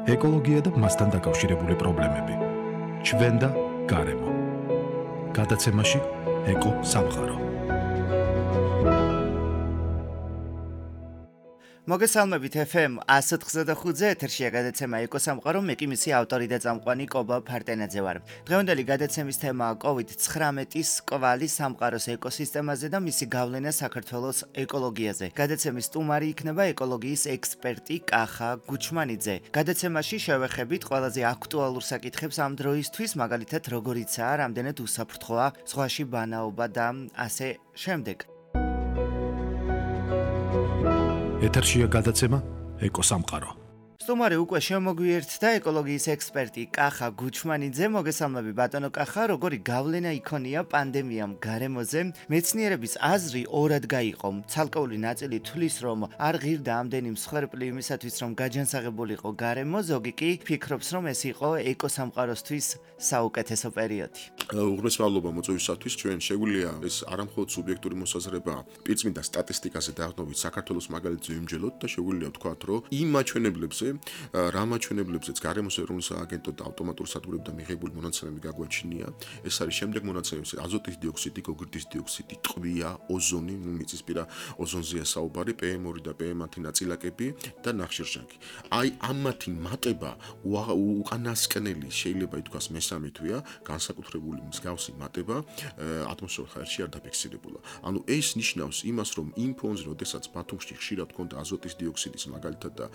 ეკოლოგია და მასთან დაკავშირებული პრობლემები. ჩვენ და გარემო. გადაცემაში ეკო სამყარო. მოგესალმებით FM 105-ზე ეთერშია გადაცემა ეკო სამყარო, მე კი მისი ავტორი და წამყვანი კობა ფარტენაძე ვარ. დღევანდელი გადაცემის თემაა COVID-19-ის კვალი სამყაროს ეკოსისტემაზე და მისი გავლენა საქართველოს ეკოლოგიაზე. გადაცემის სტუმარი იქნება ეკოლოგიის ექსპერტი კახა გუჩმანიძე. გადაცემაში შევეხებით ყველაზე აქტუალურ საკითხებს ამ დროისთვის, მაგალითად როგორიცაა, რამდენად უსაფრთხოა ზღვაში ბანაობა და ასე შემდეგ. ეთერშია გადაცემა ეკო სამყარო. სტუმარი უკვე შემოგვიერთდა ეკოლოგიის ექსპერტი კახა გუჩმანიძე. მოგესალმები ბატონო კახა, როგორი გავლენა იქონია პანდემიამ გარემოზე? მეცნიერების აზრი ორად გაიყო. ცალკეული ნაწილი თვლის, რომ არ ღირდა ამდენი მსხვერპლი იმისათვის, რომ გაჯანსაღებულიყო გარემო, ზოგი კი ფიქრობს, რომ ეს იყო ეკოსამყაროსთვის საუკეთესო პერიოდი. უღრმესმავლობა მოწვევისათვის ჩვენ შეგვიძლია ეს არამხოლოდ სუბიექტური მოსაზრება პირწმინდა სტატისტიკაზე დაყნობით საქართველოს მაგალითზე ვიმჯელოთ და შეგვიძლია ვთქვათ, რომ იმ მაჩვენებლებზე რა მაჩვენებლებზეც გარემოს ეროვნულ სააგენტო და ავტომატურ სადგურებიდან მიღებული მონაცემები გაგვაჩნია. ეს არის შემდეგ მონაცემები: აზოტის დიოქსიდი, გოგირდის დიოქსიდი, ტყვია, ოზონი, მიწისპირა ოზონზეა საუბარი, PM2 და PM10 ნაწილაკები და ნახშირჟანგი. აი ამათი მატება უკანასკნელი შეიძლება ითქვას მესამე თვეა, განსაკუთრებული მსგავსი მატება ატმოსფეროს ჰაერში არ დაფიქსირებულა. ანუ ეს ნიშნავს იმას, რომ იმ ფონზე, როდესაც ბათუმში ხშირად ჰქონდა აზოტის დიოქსიდის მაგალითად და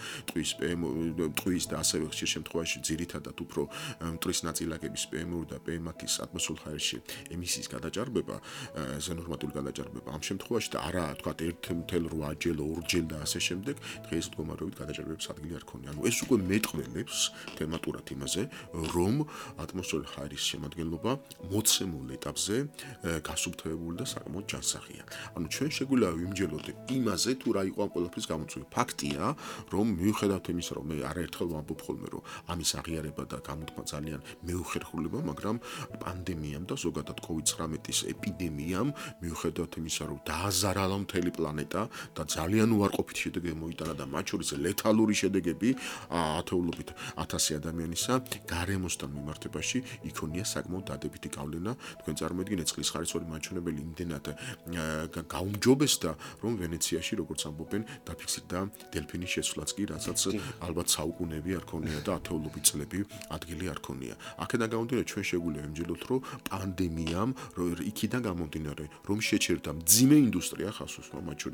ტყვის და ასევე ხშირ შემთხვევაში ძირითადად უფრო მტრის ნაწილაკების PM2 და PM10-ის ატმოსფერულ ჰაერში ემისიის გადაჭარბება, ზენორმატული გადაჭარბება ამ შემთხვევაში და არა თქვა 1.8 ჯერ, 2 ჯერ და ასე შემდეგ, დღეს მდგომარეობით გადაჭარბების ადგილი არ ქონია. ანუ ეს უკვე მეტყველებს თემატურად იმაზე, რომ ატმოსფერული ჰაერის შემადგენლობა მოცემულ ეტაპზე გასუფთავებული და საკმაოდ ჯანსაღია. ანუ ჩვენ შეგვიძლია ვიმჯელოთ იმაზე, თუ რა იყო ამ ყველაფრის გამოწვევა. ფაქტია, რომ მიუხედავად იმისა, რომ მე არაერთხელ ვამბობ ხოლმე, რომ ამის აღიარება და გამოთქმა ძალიან მეუხერხულება, მაგრამ პანდემიამ და ზოგადად COVID-19-ის ეპიდემიამ, მიუხედავად იმისა, რომ დააზარალა მთელი პლანეტა და ძალიან უარყოფითი შედეგები მოიტანა და მათ შორის ლეთალური შედეგები ათეულობით 1000 ადამიანისა გარემოსთან მიმართებაში იქონია საკმაოდ დადებითი გავლენა. თქვენ წარმოიდგინეთ, წყლის ხარისხული მაჩვენებელი იმდენად გაუმჯობესდა, რომ ვენეციაში, როგორც ამბობენ, დაფიქსირდა დელფინის შეცვლაც კი, რასაც ალბათ საუკუნეები არ ქონია და ათეულობით წლები ადგილი არ ქონია. აქედან გამომდინარე, ჩვენ შეგვიძლია ვიმჯელოთ, რომ პანდემიამ იქიდან გამომდინარე, რომ შეჩერდა მძიმე ინდუსტრია, ხასოს მათ შორის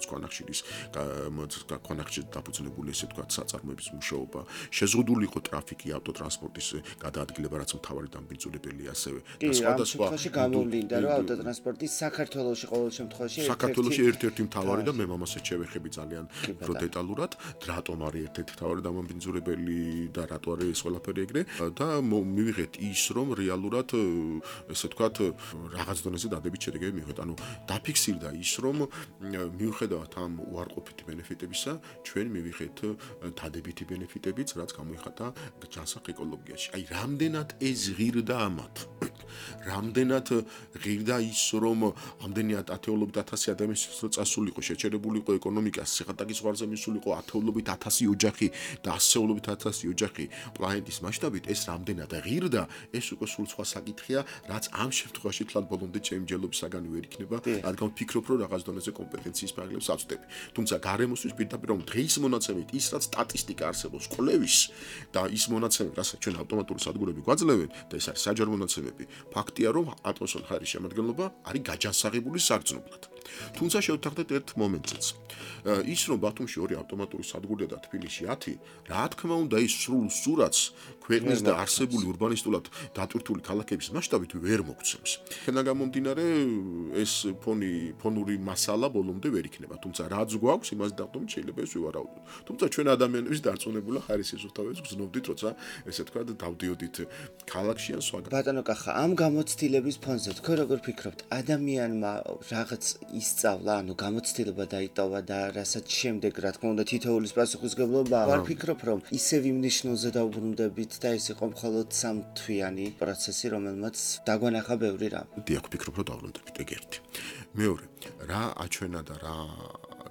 ქვანახშირზე დაფუძნებული ესე ვთქვათ საწარმოების მუშაობა, შეზღუდული იყო ტრაფიკი, ავტოტრანსპორტის გადაადგილება, რაც მთავარი დამბინძურებელია ასევე და სხვადასხვა გამოვლინდა, რომ ავტოტრანსპორტი საქართველოში ყოველ შემთხვევაში ერთ-ერთი მთავარი და მე ამასაც შევეხები ძალიან უფრო დეტალურად, რატომ არის ერთ-ერთი მთავარი დამბინძურებელი და რატო არის ეს ყველაფერი ეგრე და მივიღეთ ის, რომ რეალურად ესე ვთქვათ რაღაც დონეზე დადებით შედეგები მივიღეთ. ანუ დაფიქსირდა ის, რომ მიუხედავად ამ უარყოფითი ბენეფიტებისა, ჩვენ მივიღეთ დადებითი ბენეფიტებიც, რაც გამოიხატა ჯანსაღ ეკოლოგიაში. აი, რამდენად ეს ღირდა ამათ. რამდენად ღირდა ის, რომ ამდენი ათეულობით 1000 ადამიანის წასულიყო, შეჩერებულიყო ეკონომიკა, სიღატაკის ზღვარზე მისულიყო ათეულობით 1000 ოჯახი და ასეულობით 1000 ოჯახი პლანეტის მასშტაბით, ეს რამდენად ღირდა, ეს უკვე სულ სხვა საკითხია, რაც ამ შემთხვევაში თლად ბოლომდე ჩემი მსჯელობისაგანი ვერ იქნება, რადგან ვფიქრობ, რომ რაღაც დონეზე კომპეტენციის ფარგლებს ავწდები. თუმცა გარემოსთვის პირდაპირ რომ დღეის მონაცემით ის რაც სტატისტიკა არსებობს კვლევის და ის მონაცემები, რასაც ჩვენ ავტომატური სადგურები გვაძლევენ და ეს არის საჯარო მონაცემები, ფაქტია, რომ ატმოსფეროს ჰაერის შემადგენლობა არის გაჯანსაღებული საგრძნობლად. თუმცა შევთანხმდეთ ერთ მომენტზეც. ის რომ ბათუმში 2 ავტომატური სადგურია და თბილისში 10, რა თქმა უნდა ის სრულ სურათს ქვეყნის და არსებული ურბანისტულად დატვირთული ქალაქების მასშტაბით ვერ მოგცემს. ხენა გამომდინარე ეს ფონური მასალა ბოლომდე ვერ იქნება. თუმცა რაც გვაქვს, იმას დავდომით შეიძლება ეს ვივარაუდოთ. თუმცა ჩვენ ადამიანების დარწმუნებულა ხარის სისუფთავეებს გზნობდით, როცა ესე თქვა დავდიოდით ქალაქში ან სხვა. ბატონო კახა, ამ გამოცდილების ფონზე თქვენ როგორ ფიქრობთ, ადამიანმა რაღაც ისწავლა, ანუ გამოცდილება დაიტოვა და რასაც შემდეგ, რა თქმა უნდა, თითოეულის პასუხისმგებლობა, არ ფიქრობ, რომ ისევ იმ ნიშნულზე დავბრუნდებით და ეს იყო მხოლოდ სამთვიანი პროცესი, რომელმაც დაგვანახა ბევრი რამ. დიახ, ვფიქრობ, რომ დავბრუნდებით ეგ ერთი. მეორე, რა აჩვენა და რა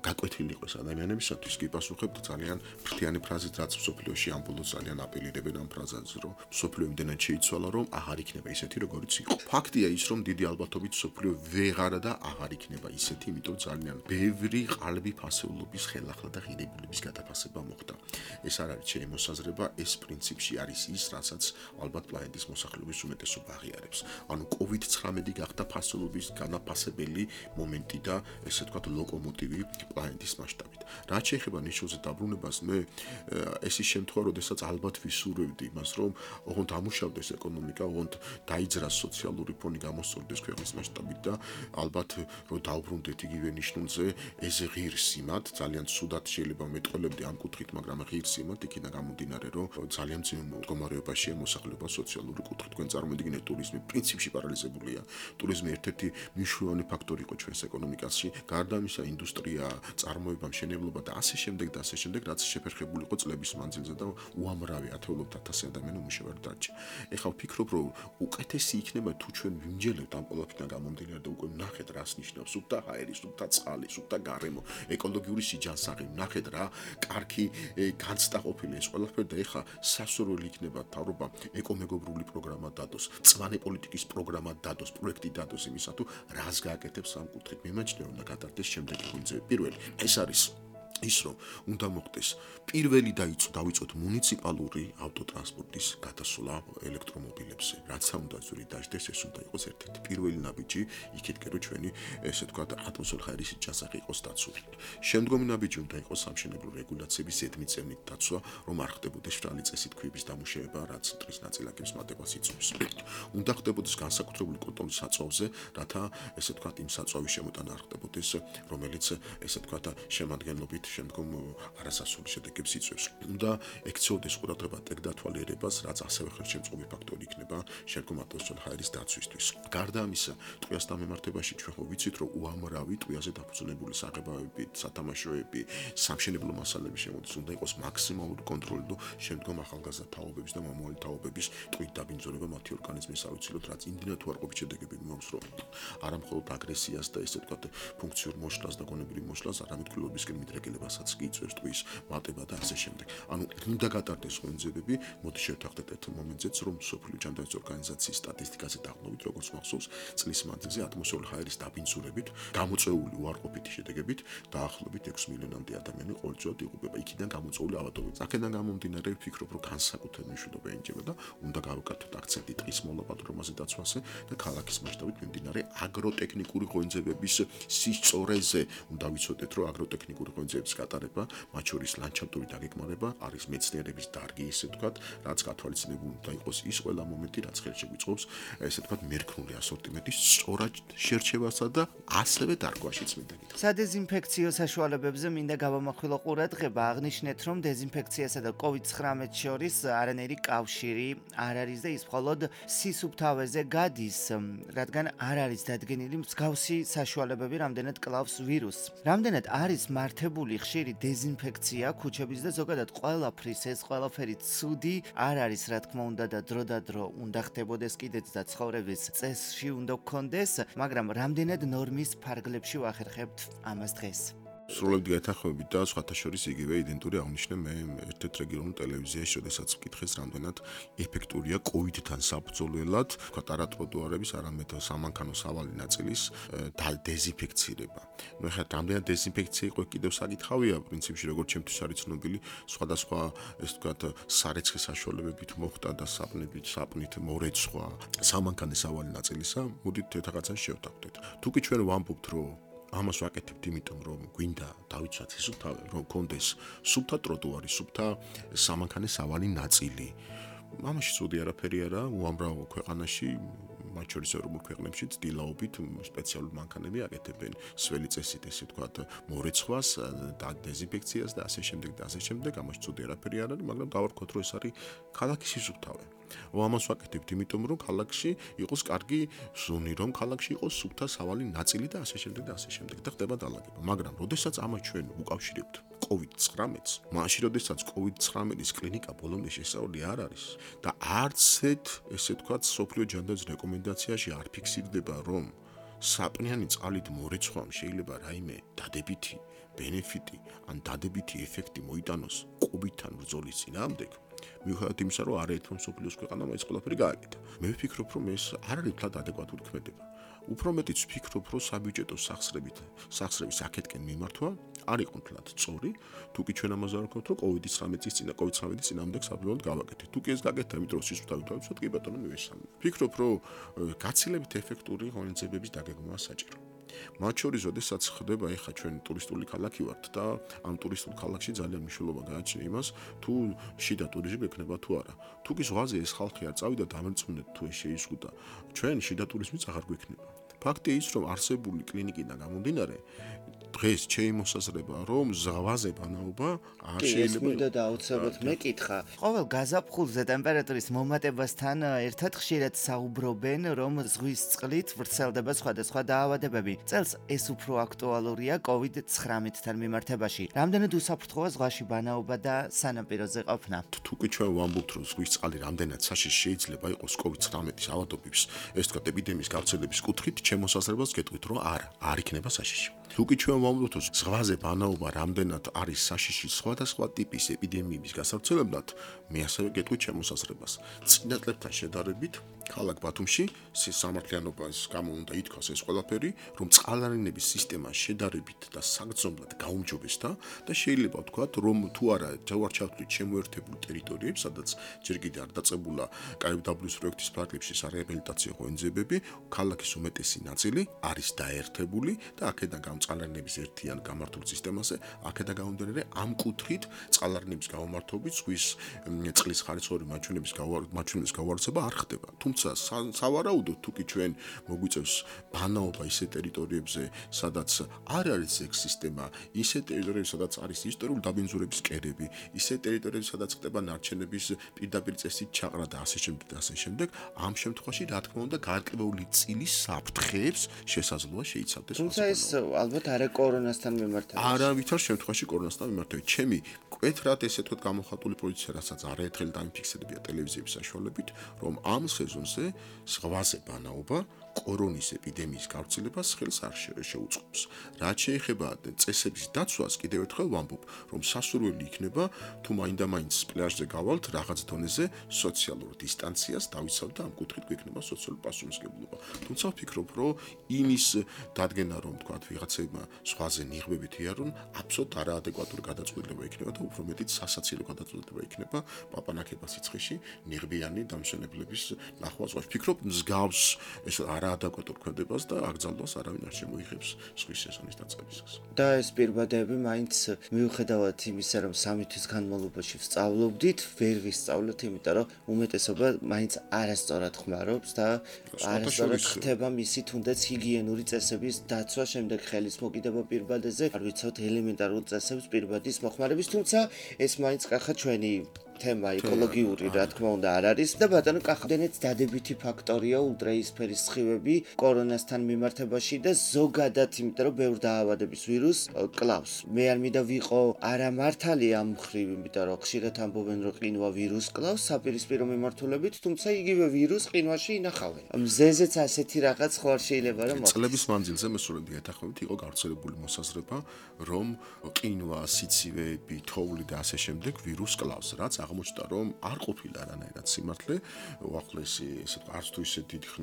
გაკვეთილი იყოს ადამიანებისათვის, კი პასუხებთ ძალიან ფრთიანი ფრაზით, რაც მსოფლიოში ამბოლოს ძალიან აპელირებენ ამ ფრაზაზე, რომ მსოფლიო იმდენად შეიცვალა, რომ აღარ იქნება ისეთი, როგორიც იყო. ფაქტია ის, რომ დიდი ალბათობით მსოფლიო ვეღარა და აღარ იქნება ისეთი, იმიტომ ძალიან ბევრი ყალბი ფასეულობის ხელახლა და ღირებულების გადაფასება მოხდა. ეს არ არის ჩემი მოსაზრება, ეს პრინციპში არის ის, რასაც ალბათ პლანეტის მოსახლეობის უმეტესობა აღიარებს. ანუ COVID-19 გახდა ფასეულობის განაფასებელი მომენტი და ესე ვთქვათ ლოკომოტივი პლანეტის მასშტაბით. რაც შეეხება ნიშნულზე დაბრუნებას, მე ეს ის შემთხვევა, როდესაც ალბათ ვისურვებდი იმას, რომ ოღონდ ამუშავდეს ეკონომიკა, ოღონდ დაიძრას სოციალური ფონი გამოსწორდეს ქვეყნის მასშტაბით და ალბათ რომ დავბრუნდეთ იგივე ნიშნულზე, ეს ღირსიმად, ძალიან ცუდად შეიძლება მეტყოლებდი ამ კუთხით, მაგრამ ღირსიმად იქიდან გამომდინარე, რომ ძალიან ძლიერ მდგომარეობაშია მოსახლეობა სოციალური კუთხით. თქვენ წარმოიდგინეთ, ტურიზმი პრინციპში პარალიზებულია. ტურიზმი ერთ-ერთი მნიშვნელოვანი ფაქტორი იყო ჩვენს ეკონომიკაში. გარდა ამისა, ინდუსტრია, წარმოება, მშენებლობა და ასე შემდეგ და ასე შემდეგ, რაც შეფერხებული იყო წლების მანძილზე და უამრავი ათეულობით ათასი ადამიანი უმუშევარი დარჩა. ეხლა ვფიქრობ, რომ უკეთესი იქნება თუ ჩვენ ვიმჯელებთ ამ ყველაფერთან გამომდინარე და უკვე ვნახეთ, რას ნიშნავს სუფთა ჰაერი, სუფთა წყალი, სუფთა გარემო, ეკოლოგიური სიჯანსაღი, ვნახეთ რა კარგი განცდა ყოფილი ეს ყველაფერი და ეხლა სასურველი იქნება მთავრობა ეკომეგობრული პროგრამა დადოს, მწვანე პოლიტიკის პროგრამა დადოს, პროექტი დადოს იმისა თუ რას გააკეთებს ამ კუთხით. მიმაჩნია, უნდა გადარდეს შემდეგი ხუნძები. პირველი, ეს არის ის რომ უნდა მოხდეს პირველი დავიწყოთ მუნიციპალური ავტოტრანსპორტის გადასვლა ელექტრომობილებზე. რაც უნდა ზური დაждდეს, ეს უნდა იყოს ერთ-ერთი პირველი ნაბიჯი, იქითკენ რომ ჩვენი ესე ვთქვათ ატმოსფეროს ჰაერის სიჯანსაღი იყოს დაცული. შემდგომი ნაბიჯი უნდა იყოს სამშენებლო რეგულაციების ზედმიწევნით დაცვა, რომ არ ხდებოდეს შრალი წესით ქვების დამუშავება, რაც ტრის ნაწილაკებს მატებას იწვევს. უნდა ხდებოდეს განსაკუთრებული კონტროლი საწვავზე, რათა ესე ვთქვათ იმ საწვავის შემოტანა არ ხდებოდეს, რომელიც ესე ვთქვათ შემადგენლობით შემდგომ არასასურველ შედეგებს იწვევს. უნდა ექცეოდეს ყურადღება ტექდათვალიერებას, რაც ასევე ხელშემწყობი ფაქტორი იქნება შემდგომ ატმოსფეროს ჰაერის დაცვისთვის. გარდა ამისა, ტყვიასთან მიმართებაში ჩვენ ხო ვიცით, რომ უამრავი ტყვიაზე დაფუძნებული საღებავები, სათამაშოები, სამშენებლო მასალები შემოდის, უნდა იყოს მაქსიმალური კონტროლი და შემდგომ ახალგაზრდა თაობების და მომავალი თაობების ტყვით დაბინძურება მათი ორგანიზმის ავიცილოთ, რაც იმდენად უარყოფით შედეგები მიმაქვს, რომ არა მხოლოდ აგრესიას და ესე ვთქვათ ფუნქციურ მოშლას და გონებრივ მოშლას, არამედ კვლევებისკენ მიდრეკილებასაც კი იწვევს ტყვის მატება და ასე შემდეგ. ანუ უნდა გატარდეს ხონძებები, მოდი შევთანხმდეთ ერთ მომენტზეც, რომ სოფლიო ჯანდაცვის ორგანიზაციის სტატისტიკაზე დაყრდნობით, როგორც მახსოვს, წლის მანძილზე ატმოსფეროს ჰაერის დაბინძურებით, გამოწვეული უარყოფითი შედეგებით დაახლოებით 6 მილიონამდე ადამიანი ყოველწლიურად იღუპება. იქიდან გამოწვეული ავადობებით. აქედან გამომდინარე, ვფიქრობ, რომ განსაკუთრებით მნიშვნელობა ენიჭება და უნდა გავაკეთოთ აქცენტი ტყის მოლაპარაკებაზე დაცვაზე და ქალაქის მასშტაბით მიმდინარე აგროტექნიკური ღონისძიებების სისწორეზე. უნდა ვიცოდეთ, რომ აგროტექნიკური ღონისძიებების გატარება, მათ შორის ლანდშაფტური დაგეგმარება, არის მეცნიერების დარგი, ესე ვთქვათ, რაც გათვალისწინებული უნდა იყოს ის ყველა მომენტი, რაც ხელში გვიწყობს, ესე ვთქვათ, მერქნული ასორტიმენტის სწორად შერჩევასა და ასევე დარგვაშიც მინდა გითხრათ. სადეზინფექციო საშუალებებზე მინდა გავამახვილო ყურადღება, აღნიშნეთ, რომ დეზინფექციასა და COVID-19 შორის არანაირი კავშირი არ არის და ის მხოლოდ სისუფთავეზე გადის, რადგან არ არის დადგენილი მსგავსი საშუალებები რამდენად კლავს ვირუსს. რამდენად არის მართებული ხშირი დეზინფექცია ქუჩების და ზოგადად ყველაფრის ეს ყველაფერი ცუდი არ არის, რა თქმა უნდა და დრო და დრო უნდა ხდებოდეს კიდეც და ცხოვრების წესში უნდა გქონდეს, მაგრამ რამდენად ნორმის ფარგლებში ვახერხებთ ამას დღეს. სრულებით გაეთანხმებით და სხვათა შორის იგივე იდენტური აღნიშნე მე ერთ-ერთ რეგიონულ ტელევიზიაში, შესაძაც ვკითხეს, რამდენად ეფექტურია COVID-თან საბრძოლველად, თქვათ არა ტროტუარების, არამედ სამანქანო სავალი ნაწილის დეზინფექცირება. ნუ ეხლა რამდენად დეზინფექცია იყო კიდევ საკითხავია, პრინციპში როგორც ჩემთვის არის ცნობილი, სხვადასხვა ეს თქვათ სარეცხე საშუალებებით მოხდა და საპნით მორეცხვა სამანქანო სავალი ნაწილისა, მოდით ერთაღაცას შევთანხმდეთ. თუ კი ჩვენ ვამბობთ, რომ ამას ვაკეთებთ იმიტომ, რომ გვინდა დავიცვათ სისუფთავე, რომ კონდეს სუფთა ტროტუარი, სუფთა სამანქანო სავალი ნაწილი. ამაში ცუდი არაფერი არა, უამრავ ქვეყანაში, მათ შორის ევროპულ ქვეყნებში ცდილაობით სპეციალური მანქანები აკეთებენ სველი წესით, ესე ვთქვათ, მორეცხვას და დეზინფექციას და ასე შემდეგ და ასე შემდეგ. ამაში ცუდი არაფერი არ არის, მაგრამ დავარქვათ, რომ ეს არის ქალაქის სისუფთავე. ამას ვაკეთებთ იმიტომ, რომ ქალაქში იყოს კარგი ზონი, რომ ქალაქში იყოს სუფთა სავალი ნაწილი და ასე შემდეგ და ასე შემდეგ და ხდება დალაგება. მაგრამ როდესაც ამას ჩვენ უკავშირებთ COVID-19-ს, მაშინ როდესაც COVID-19-ის კლინიკა ბოლომდე შესწავლილი არ არის და არც ერთ, ესე ვთქვათ, სოფლიო ჯანდაცვის რეკომენდაციაში არ ფიქსირდება, რომ საპნიანი წყალით მორეცხვამ შეიძლება რაიმე დადებითი ბენეფიტი ან დადებითი ეფექტი მოიტანოს კობიდან ბრძოლის წინააღმდეგ, მიუხედავად იმისა, რომ არაერთმა მსოფლიოს ქვეყანამ ეს ყველაფერი გააკეთა. მე ვფიქრობ, რომ ეს არ არის თლად ადეკვატური ქმედება. უფრო მეტიც ვფიქრობ, რომ საბიუჯეტო სახსრების აქეთკენ მიმართვა არ იყო თლად სწორი, თუ კი ჩვენ ამაზე არ ვქნათ, რომ COVID-19 წინააღმდეგ საბრძოლოდ გავაკეთეთ. თუ კი ეს გაკეთდა, იმიტომ რომ სისუფთავებიცოთ, კი ბატონო მივესალმე. ვფიქრობ, რომ გაცილებით ეფექტური ღონისძიებების დაგეგმვა საჭირო. მათ შორის, როდესაც ხდება ეხა ჩვენ ტურისტული ქალაქი ვართ და ამ ტურისტულ ქალაქში ძალიან მნიშვნელობა გააჩნია იმას, თუ შიდა ტურიზმი ექნება თუ არა. თუ კი ზღვაზე ეს ხალხი არ წავიდა დამერწმუნეთ თუ ეს შეიზღუდა, ჩვენ შიდა ტურიზმიც აღარ გვექნება. ფაქტია ის, რომ არსებული კლინიკიდან გამომდინარე, დღეს შემოსაზრება, რომ ზღვაზე ბანაობა არ შეიძლება. მინდა დაუცებოთ მეკითხა. ყოველ გაზაფხულზე ტემპერატურის მომატებასთან ერთად ხშირად საუბრობენ, რომ ზღვის წყლით ვრცელდება სხვადასხვა დაავადებები. წელს ეს უფრო აქტუალურია COVID-19-თან მიმართებაში. რამდენად უსაფრთხოა ზღვაში ბანაობა და სანაპიროზე ყოფნა? თუ კი ჩვენ ვამბობთ, რომ ზღვის წყალი რამდენად საშიში შეიძლება იყოს COVID-19-ის ავადობის, ეს თქვა ეპიდემიის გავრცელების კუთხით, შემოსაზრებას გეტყვით, რომ არ იქნება საშიში. თუ კი ჩვენ ვამბობთ, რომ ზღვაზე ბანაობა რამდენად არის საშიში სხვადასხვა ტიპის ეპიდემიების გასავრცელებლად, მე ასევე გეტყვით შემოსაზრებას. წინა წლებთან შედარებით, ქალაქ ბათუმში სამართლიანობას გამო უნდა ითქვას ეს ყველაფერი, რომ წყალარინების სისტემა შედარებით და საგრძნობლად გაუმჯობესდა და შეიძლება ვთქვათ, რომ თუ არა ჩავარჩავთ შემოერთებულ ტერიტორიებს, სადაც ჯერ კიდევ არ დაწებულა KfW პროექტის ფარგლებში სარეაბილიტაციო ღონისძიებები, ქალაქის უმეტესი ნაწილი არის დაერთებული და აქედან წყალარინების ერთიან გამართულ სისტემაზე, აქედან გამომდინარე ამ კუთხით წყალარინების გამომართობით ზღვის წყლის ხარისხური მაჩვენების გავარცება არ ხდება. თუმცა სავარაუდოდ თუ კი ჩვენ მოგვიწევს ბანაობა ისეთ ტერიტორიებზე, სადაც არ არის ეგ სისტემა, ისეთ ტერიტორიებზე, სადაც არის ისტორიული დაბინძურების კერები, ისეთ ტერიტორიებზე, სადაც ხდება ნარჩენების პირდაპირ წესით ჩაყრა და ასე შემდეგ, ამ შემთხვევაში რა თქმა უნდა გარკვეული წილის საფრთხეებს შესაძლოა შეიცავდეს. თუმცა ეს ალბათ არა კორონასთან მიმართებით. არავითარ შემთხვევაში კორონასთან მიმართებით. ჩემი მკვეთრად ესე თქვა გამოხატული პოზიცია, რასაც არაერთხელ დამიფიქსირებია ტელევიზიების საშუალებით, რომ ამ სეზონზე ზღვაზე ბანაობა კორონის ეპიდემიის გავრცელებას ხელს არ შეუწყობს. რაც შეეხება წესების დაცვას, კიდევ ერთხელ ვამბობ, რომ სასურველი იქნება, თუ მაინდა-მაინც პლაჟზე გავალთ, რაღაც დონეზე სოციალურ დისტანციას დავიცავთ და ამ კუთხით გვექნება სოციალური პასუხისმგებლობა. თუმცა ვფიქრობ, რომ იმის დადგენა, რომ თქვა ვიღაცებმა ზღვაზე ნიღბებით იარონ, აბსოლუტურად არაადეკვატური გადაწყვეტილება იქნება და უფრო მეტიც სასაცილო გადაწყვეტილება იქნება პაპანაკება სიცხეში ნიღბიანი დამსვენებლების ნახვა ზღვაში. ვფიქრობ, მსგავს ეს არაადეკვატურ ქმედებას და აკრძალვას არავინ არ შემოიღებს ზღვის სეზონის დაწყებისას. და ეს პირბადები მაინც მიუხედავად იმისა, რომ 3 თვის განმავლობაში ვსწავლობდით, ვერ ვისწავლეთ, იმიტომ რომ უმეტესობა მაინც არასწორად ხმარობს და არასწორად ხდება მისი თუნდაც ჰიგიენური წესების დაცვა, შემდეგ ხელის მოკიდება პირბადეზე, არ ვიცავთ ელემენტარულ წესებს პირბადის მოხმარების, თუმცა ეს მაინც კახა ჩვენი თემა ეკოლოგიური, რა თქმა უნდა, არ არის და ბატონო კახდენეც დადებითი ფაქტორია ულტრაისფერის სხივები კორონასთან მიმართებაში და ზოგადად, იმიტომ რომ ბევრ დაავადების ვირუს კლავს. მე არ მინდა ვიყო არამართალი ამ მხრივ, იმიტომ რომ ხშირად ამბობენ, რომ ყინვა ვირუს კლავს საპირისპირო მიმართულებით, თუმცა იგივე ვირუს ყინვაში ინახავენ. მზეზეც ასეთი რაღაც ხო არ შეიძლება რომ წლების მანძილზე მოსულები ეთახმებით იყო გავრცელებული მოსაზრება, რომ ყინვა, სიცივეები, თოვლი და ასე შემდეგ ვირუს კლავს, რაც აღმოჩნდა, რომ არ ყოფილა არანაირად სიმართლე. უახლესი ესე თქვა, არც თუ ისე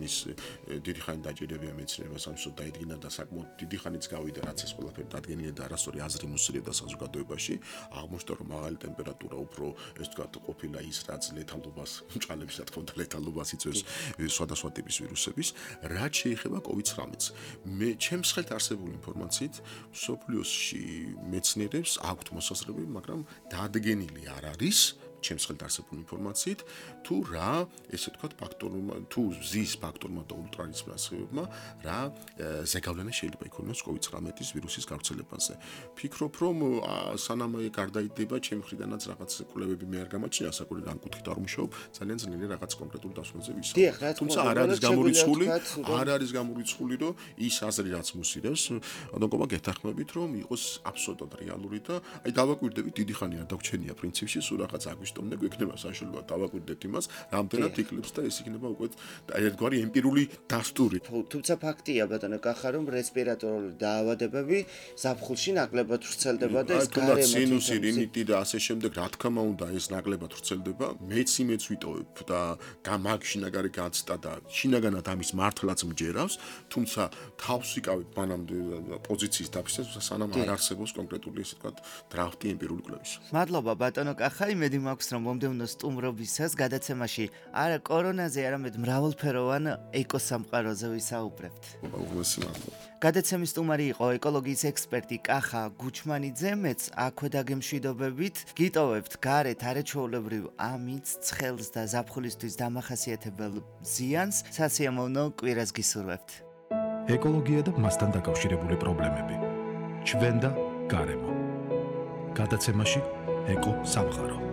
დიდი ხანი დაჭირებია მეცნიერებას ამისო დაიდგინა და საკმაოდ დიდი ხანიც გავიდა, რაც ეს ყველაფერი დადგენილია და არასწორი აზრი მოსწრებდა საზოგადოებაში. აღმოჩნდა, რომ მაღალი ტემპერატურა უფრო ეს თქვა ყოფილა ის, რაც ლეთალობას, მჭალების რა თქმა უნდა ლეთალობას იწვევს სხვადასხვა ტიპის ვირუსების. რაც შეეხება COVID-19-ს, მე ჩემს ხელთ არსებული ინფორმაციით, მსოფლიოში მეცნიერებს აქვთ მოსაზრებები, მაგრამ დადგენილი არ არის ჩემს ხელთ არსებული ინფორმაციით, თუ რა, ესე ვთქვათ, თუ ზის ფაქტორმა და ულტრაისფერმა სხივებმა რა ზეგავლენა შეიძლება იქონოს COVID-19-ის ვირუსის გავრცელებაზე. ვფიქრობ, რომ სანამ გარდაიდება, ჩემი მხრიდანაც რაღაც კვლევები მე არ გამაჩნია, საკუთარ ამ კუთხით არ ვმუშაობ, ძალიან ძლიერი რაღაც კონკრეტულ დასვენებზე ვისაუბრებ. თუმცა არ არის გამორიცხული, რომ ის აზრი რაც მუსირებს, ნაკობა გეთანხმებით, რომ იყოს აბსოლუტურად რეალური და აი დავაკვირდებით დიდი ხანი არ დაგვრჩენია პრინციპში, სულ რაღაც აგვიშ შტომდა გვექნება საშუალება დავაკვირდეთ იმას, რამდენად იკლებს და ეს იქნება უკვე ერთგვარი ემპირიული დასტური. თუმცა ფაქტია ბატონო კახა რომ რესპირატორული დაავადებები ზაფხულში ნაკლებად ვრცელდება და ეს გარემო სინუსი, რინიტი და ასე შემდეგ, რა თქმა უნდა, ეს ნაკლებად ვრცელდება. მეც ვიტოვებ და მაგ შინაგანი გაცდა და შინაგანად ამის მართლაც მჯერავს, თუმცა თავს ვიკავებ მანამდე პოზიციის დაფიქსირებას, სანამ არ არსებობს კონკრეტული ესე ვთქვათ დრაფტი ემპირიული კვლევის. მადლობა ბატონო კახა, იმედი მაქვს რომ მომდევნო სტუმრობისას გადაცემაში არა კორონაზე, არამედ მრავალფეროვან ეკოსამყაროზე ვისაუბრებთ. გადაცემის სტუმარი იყო ეკოლოგიის ექსპერტი კახა გუჩმანიძე, მეც აქვე დაგემშვიდობებით, გიტოვებთ გარეთ არაჩვეულებრივ ამით, ცხელს და ზაფხულისთვის დამახასიათებელ ზიანს, სასიამოვნო კვირას გისურვებთ. ეკოლოგია და მასთან დაკავშირებული პრობლემები. ჩვენ და გარემო. გადაცემაში ეკო სამყარო.